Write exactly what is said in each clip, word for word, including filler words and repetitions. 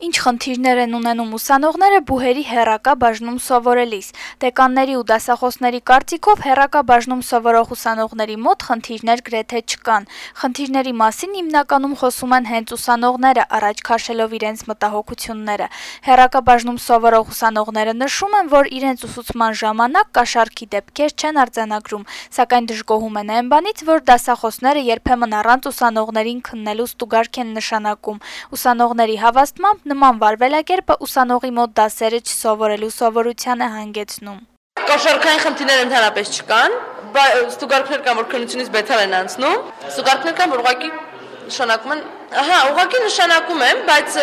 Ինչ խնդիրներ են ունենում ուսանողները բուհերի հեռակա բաժնում սովորելիս։ Դեկանների ու դասախոսների կարծիքով հեռակա բաժնում սովորող ուսանողների մոտ խնդիրներ գրեթե չկան։ Խնդիրների մասին հիմնականում խոսում են հենց ուսանողները, առաջ քաշելով իրենց մտահոգությունները։ Հեռակա բաժնում սովորող ուսանողները նշում են, որ իրենց ուսուցման ժամանակ կաշառքի դեպքեր չեն արձանագրում, սակայն դժգոհում են այն բանից, որ դասախոսները երբեմն առանց ուսանողներին քննելու ստուգարք են նշանակում։ Ուսանողների հավաստմամբ նման վարվելակերպը ուսանողի մոտ դասերը չսովորելու սովորության է հանգեցնում։ Կաշառքային խնդիրներ ընդհանրապես չկան, ստուգարքներ կան, որ քննությունից բետալ են անցնում, ստուգարքներ կան, որ ուղղակի նշանակում են, ահա, ուղղակի նշանակում են, բայց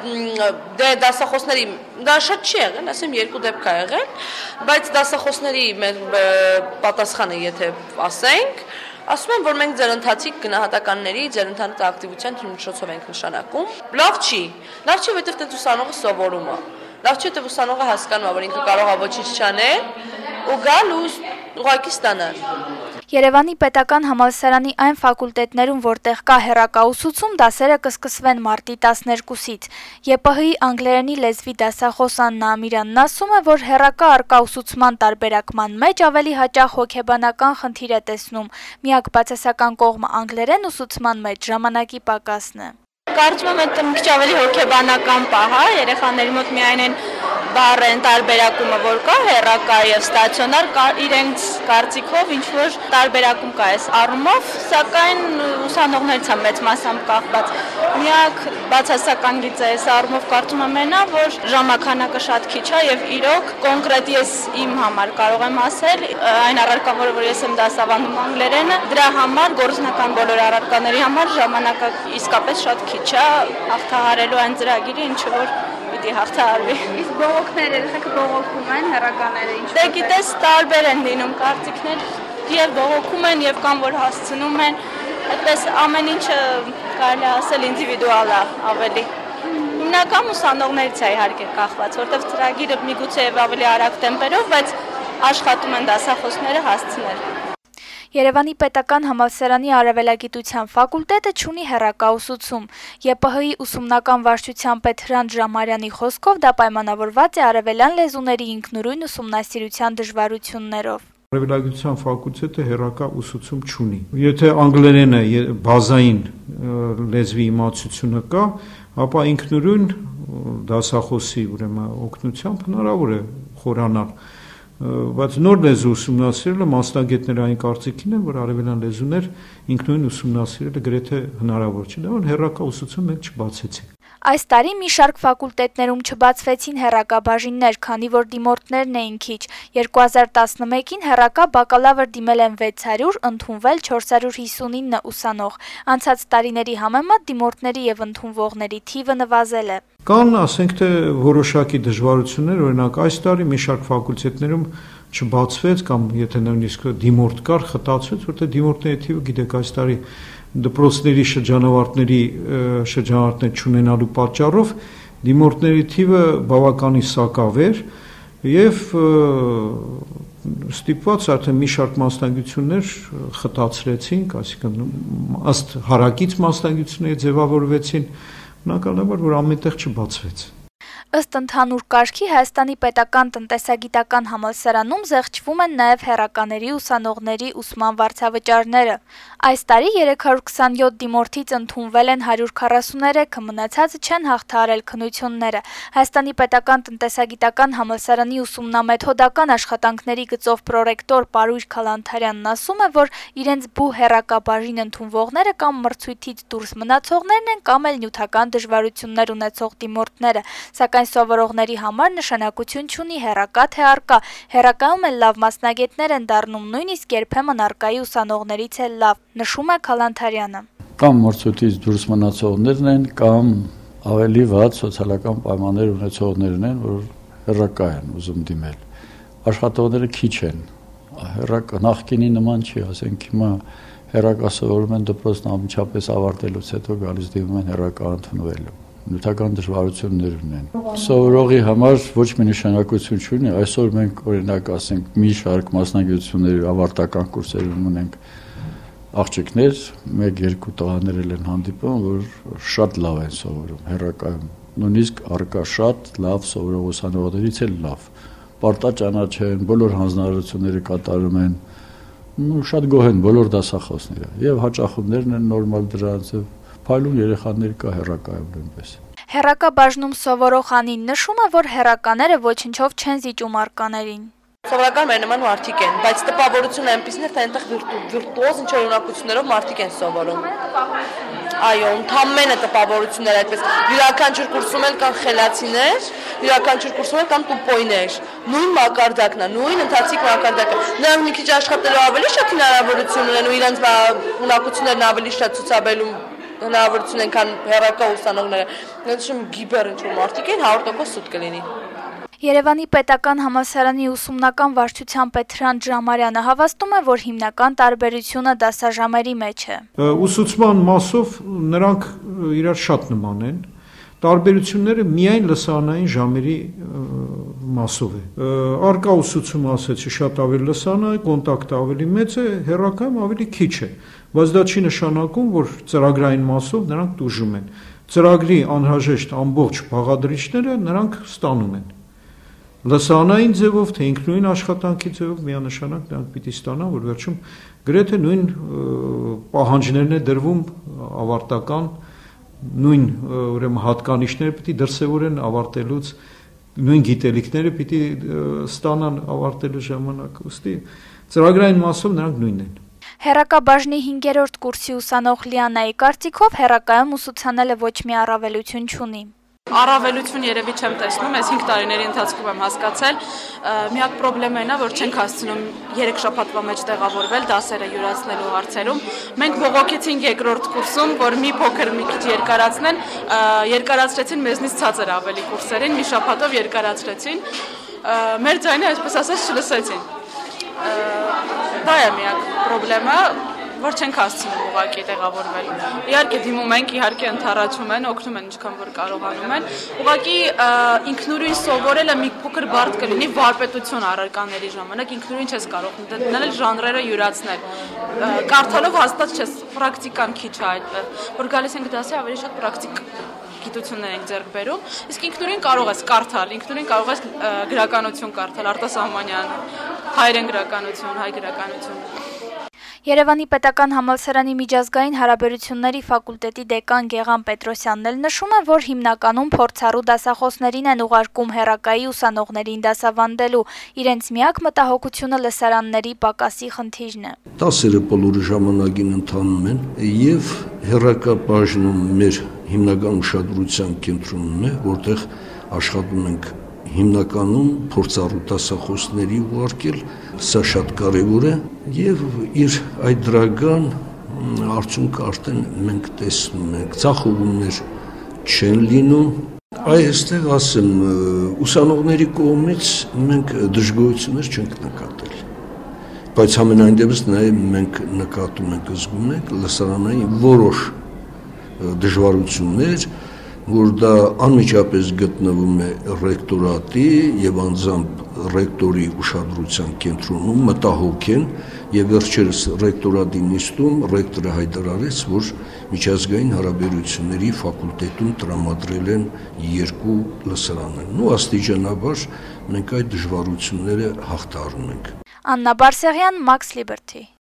դե դասախոսների դա շատ չի եղել, ասեմ երկու դեպք ա եղել, բայց դասախոսների պատասխանը, եթե ասենք, ասում են, որ մենք ձեր ընթացիկ գնահատականների, ձեր ընդհանուր ակտիվության միջոցով ենք նշանակում։ Լավ չի, լավ չի, որովհետև դա ուսանողը սովորում է։ Լավ չի, որովհետև ուսանողը հասկանում է, որ ինքը կարող է ոչինչ չանել ու գալ ու ուղղակի ստանալ։ Երևանի պետական համալսարանի այն ֆակուլտետներում, որտեղ կա հեռակա ուսուցում, դասերը կսկսվեն մարտի տասներկուսից։ Ե Պ Հ-ի անգլերենի լեզվի դասախոս Աննա Ամիրյանն ասում է, որ հեռակա առկա ուսուցման տարբերակման մեջ ավելի հաճախ հոգեբանական խնդիր է տեսնում։ Միակ բացասական կողմը անգլերեն ուսուցման մեջ ժամանակի պակասն է։ Կարծում եմ, այդ մի քիչ ավելի հոգեբանական պահ է, երեխաների մոտ միայն այն բառեն տարբերակումը, որ կա հեռակա եւ ստացիոնար, իրենց կարծիքով ինչ որ տարբերակում կա այս առումով, սակայն ուսանողներից է մեծ մասամբ կախված։ Միակ բացասական գիծը այս առումով կարծում եմ այնա, որ ժամանականակը շատ քիչ է եւ իրոք կոնկրետ ես իմ համար կարող եմ ասել, այն առարկան, որ ես եմ դասավանդում անգլերենը, դրա համար գործնական բոլոր առարկաների համար ժամանակը իսկապես շատ քիչ է հաղթահարելու այն ծրագիրը, ինչը որ պիտի հաղթահարվի։ Իսկ բողոքները, երեխեքը բողոքում են, հեռականները ինչ։ Դե գիտես, տարբեր են լինում կարծիքներ, եւ բողոքում են, եւ կամ որ հասցնում են, այդպես ամեն ինչը կարելի է ասել ինդիվիդուալ է ավելի։ Հիմնական ուսանողներից է իհարկե կախված, որտեղ ծրագիրը միգուցե եւ ավելի արագ տեմպերով, բայց աշխատում են դասախոսները հասցնել։ Երևանի պետական համալսարանի արևելագիտության ֆակուլտետը չունի հեռակա ուսուցում։ Ե Պ Հ-ի ուսումնական վարչության պետ Հրանտ Ժամարյանի խոսքով դա պայմանավորված է արևելյան լեզուների ինքնուրույն ուսումնասիրության դժվարություններով։ Արևելագիտության ֆակուլտետը հեռակա ուսուցում չունի։ Եթե անգլերենը բազային լեզվի իմացությունը կա, ապա ինքնուրույն դասախոսի ուրեմն օգնությամբ հնարավոր է խորանալ։ Բայց նոր լեզու ուսումնասիրելը մասնագետները այն կարծիքին են, որ արևելյան լեզուներ ինքնուրույն ուսումնասիրելը գրեթե հնարավոր չէ, դա որ հեռակա ուսուցում մենք չբացեցինք։ Այս տարի մի շարք ֆակուլտետներում չբացվեցին հեռակա բաժիններ, քանի որ դիմորդներն էին քիչ։ երկու հազար տասնմեկին հեռակա բակալավր դիմել են վեց հարյուր, ընդունվել չորս հարյուր հիսունինը ուսանող։ Անցած տարիների համեմատ դիմորդների եւ ընդունվողների թիվը նվազել է։ Կան, ասենք թե որոշակի դժվարություններ, օրինակ այս տարի մի շարք ֆակուլտետներում չբացվեց կամ եթե նույնիսկ դիմորդ կար, խտացվեց, որտեղ դիմորդների թիվը գիտեք այս տարի դպրոցների շրջանավարտների շրջանավարտներ չունենալու պատճառով դիմորդների թիվը բավականին սակավ էր եւ ստիպված արդեն մի շարք մասնագիտություններ խտացրեցինք, այսինքն ըստ հարակից մասնագիտությունների ձևավորվեցին, բնականաբար որ ամենտեղ չբացվեց։ Ըստ ընդհանուր կարգի Հայաստանի պետական տնտեսագիտական համալսարանում զեղչվում են նաև հեռակաների ուսանողների ուսման վարձավճարները։ Այս տարի երեք հարյուր քսանյոթ դիմորդից ընդունվել են հարյուր քառասուներեքը, մնացածը չեն հաղթահարել քննությունները։ Հայաստանի պետական տնտեսագիտական համալսարանի ուսումնամեթոդական աշխատանքների գծով պրոռեկտոր Պարույր Քալանթարյանն ասում է, որ իրենց բու հեռակա բաժին ընդունվողները կամ մրցույթից դուրս մնացողներն են, կամ էլ նյութական դժվարություններ ունեցող դիմորդները, սակայն սովորողների համար նշանակություն չունի հեռակա թե առկա։ Հեռակայում էլ լավ մասնագետներ են դառնում, նույնիսկ երբեմն առկայի ուսանողներից էլ լավ, նշում է Քալանթարյանը։ Կամ մրցույթից դուրս մնացողներն են, կամ ավելի վատ սոցիալական պայմաններ ունեցողներն են, որ հեռակա են ուզում դիմել։ Աշխատողները քիչ են։ Հեռակա նախկինի նման չի, ասենք հիմա հեռակա սովորում են դպրոցն անմիջապես ավարտելուց հետո գալիս դիմում են հեռակա ընդունվելու։ Նյութական դժվարություններ ունեն։ Սովորողի համար ոչ մի նշանակություն չունի, այսօր մենք օրինակ ասենք մի շարք մասնագիտությունների ավարտական կուրսերում ունենք աղջիկներ, մեկ երկու տղաներ են հանդիպում, որ շատ լավ են սովորում հեռակայում։ նույնիսկ արկա շատ լավ սովորող ուսանողներից էլ լավ, պարտա ճանաչեն, բոլոր հանձնարարությունները կատարում են, ու շատ գոհ են բոլոր դասախոսները, եւ հաճախումներն են նորմալ դրանց, փայլուն երեխաներ կա հեռակայում նույնպես։ Հեռակա բաժնում սովորող Անին նշում է, որ հեռակաները ոչնչով չեն զիջում արկաներին։ Սովորական մեր նման մարդիկ են, բայց տպավորությունը այնպիսին է, թե այնտեղ վիրտուոզ ինչ որ ունակություններով մարդիկ են սովորում։ Այո, ընդամենը տպավորություններ այդպես։ Յուրաքանչյուր կուրսում էլ կան խելացիներ, յուրաքանչյուր կուրսում էլ կան տուպոյներ։ Նույն մակարդակն է, նույն ընթացիկ մակարդակը։ Նրանք մի քիչ աշխատելու ավելի շատ հնարավորություն ունեն ու իրենց ունակություններն ավելի շատ ցուցաբերելու հնարավորություն են, քան հեռակա ուսանողները։ Նույնիսկ գիբեր ինչ-որ մարդիկ են հարյուր տոկոս սուտ կլինի։ Երևանի պետական համալսարանի ուսումնական վարչության պետ Հրանտ Ժամարյանը հավաստում է, որ հիմնական տարբերությունը դասաժամերի մեջ է։ Ուսուցման մասով նրանք իրար շատ նման են։ Տարբերությունները միայն լսանային ժամերի մասով է։ Արկա ուսուցումը ասեցի շատ ավելի լսանային, կոնտակտը ավելի մեծ է, հեռակայում ավելի քիչ է, բայց դա չի նշանակում, որ ծրագրային մասով նրանք տուժում են։ Ծրագրի անհրաժեշտ ամբողջ բաղադրիչները նրանք ստանում են։ Լսանային ձևով, թե ինքնուրույն աշխատանքի ձևով միանշանակ նրանք պիտի ստանան, որ վերջում գրեթե նույն պահանջներն է դրվում ավարտական նույն ուրեմն հատկանիշները պիտի դրսևորեն ավարտելուց, նույն գիտելիքները պիտի ստանան ավարտելու ժամանակ, ուստի ծրագրային մասով նրանք նույնն են։ Հեռակա բաժնի հինգերորդ կուրսի ուսանող Լիանայի կարծիքով հեռակայում ուսուցանելը ոչ մի առավելություն չունի։ Առավելություն երևի չեմ տեսնում, այս հինգ տարիների ընթացքում եմ հասկացել, միակ պրոբլեմն է, որ չենք հասցնում երեք շաբաթվա մեջ տեղավորվել դասերը յուրացնելու հարցերում։ Մենք բողոքեցինք երկրորդ կուրսում, որ մի փոքր մի քիչ երկարացնեն, երկարացրեցին մեզնից ցածր ավելի կուրսերին, մի շաբաթով երկարացրեցին, մեր ձայնը այսպես ասած չլսեցին։ Դա է միակ պրոբլեմը, որ չենք հասցնում ուղղակի տեղավորվել։ Իհարկե դիմում ենք, իհարկե ընդառաջում են, օգնում են ինչքան որ կարողանում են։ Ուղղակի ինքնուրույն սովորելը մի փոքր բարդ կլինի վարպետություն առարկաների ժամանակ, ինքնուրույն չես կարող դնել ժանրերը յուրացնել։ Կարդալով հաստատ չես, պրակտիկան քիչ է այդտեղ, որ գալիս ենք դասի ավելի շատ պրակտիկ գիտություններ ենք ձեռք բերում, իսկ ինքնուրույն կարող ես կարդալ, ինքնուրույն կարող ես գրականություն կարդալ, Արտասահմանյան, հայերեն գրականություն, հայ գրականություն։ Երևանի պետական համալսարանի միջազգային հարաբերությունների ֆակուլտետի դեկան Գեղամ Պետրոսյանն էլ նշում է, որ հիմնականում փորձառու դասախոսներին են ուղարկում հեռակայի ուսանողներին դասավանդելու, իրենց միակ մտահոգությունը լսարանների պակասի խնդիրն է։ Դասերը բոլորը ժամանակին ընթանում են եւ հեռակա բաժնում մեր հիմնական ուշադրության կենտրոնում է, որտեղ աշխատում ենք հիմնականում փորձառու դասախոսների ուղարկել, սա շատ կարևոր է եւ իր այդ դրական արդյունքը արդեն մենք տեսնում ենք, ցախողումներ չեն լինում։ Այստեղ ասեմ, ուսանողների կողմից մենք դժգոհություններ չենք նկատել, բայց համենայն դեպս նաեւ մենք նկատում ենք, զգում ենք լսարանային որոշ դժվարություններ, որ դա անմիջապես գտնվում է ռեկտորատի եւ անձամբ ռեկտորի ուշադրության կենտրոնում, մտահոգ են եւ վերջերս ռեկտորատի նիստում ռեկտորը հայտարարեց, որ միջազգային հարաբերությունների ֆակուլտետում տրամադրել են երկու լսարաններ։ Ու աստիճանաբար մենք այդ դժվարությունները հաղթահարում ենք։ Աննա Բարսեղյան, Max Liberty։